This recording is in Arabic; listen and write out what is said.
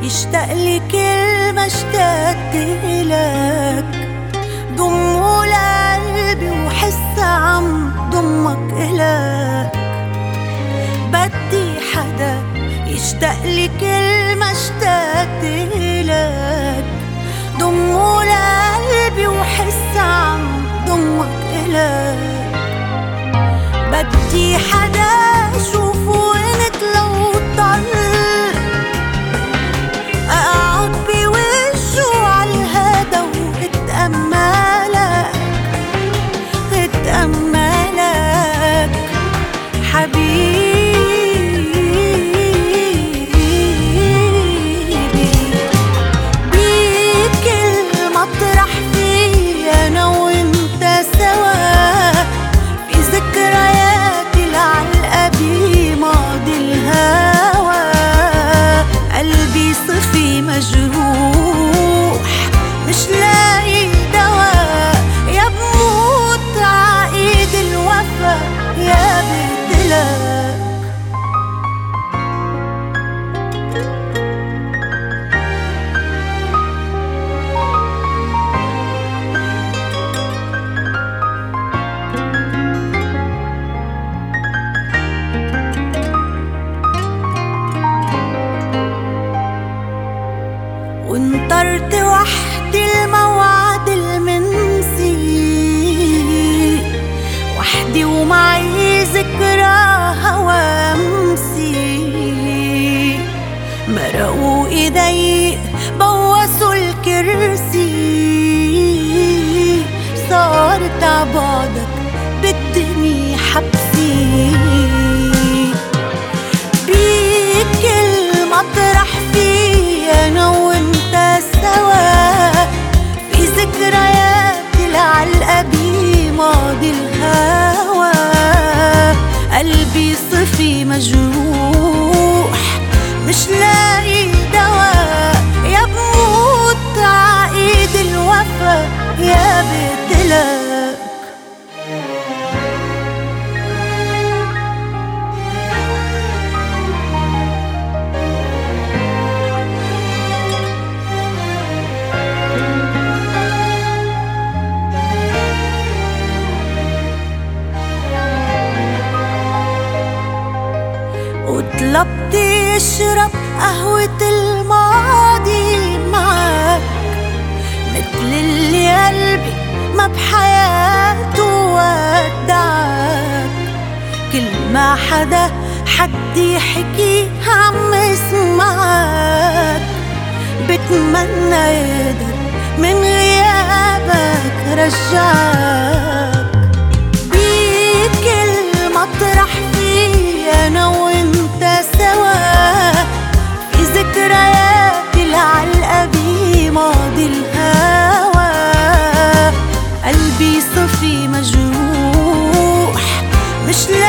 يشتاق لي كل ما اشتقت إلك. ضمه لقلبي وحس عم ضمك إلك. بدي حدا يشتاق لي كل ما اشتقت إلك. ضمه لقلبي وحس عم ضمك إلك. بدي حدا شوفه وانت لو طل اقعد بوجهه عالهدا واتأملك اتأملك حبيبي. بكل مطرح فيه انا وانت سوا في ذكرياتي العلقة بماضي الهوى. قلبي صفي مجروح مش لاقي دواء. يا بموت عايد الوفا يا بقتلك. وانطرت وحدي الموعد المنسي. وحدي ومعي ذكرى هوامسي. مرقوا ايدي بوسوا الكرسي. صارت عبعدك بالدنيا حبسي. بكل مطرح فيه انا وانت سوا في ذكرياتي العلقة بماضي الهوى. قلبي صفي مجروح مش لاقي دواء. يا بموت عايد الوفا يا بقتلك. وطلبت اشرب قهوة الماضي معك. مثل اللي قلبي ما بحياته ودعك. كل ما حد يحكي عم اسمعك. بتمنى يقدر من غيابك رجعك. بكل مطرح فيه انا وانت سوا في ذكرياتي العلقة بماضي الهوى. قلبي صفي مجروح مش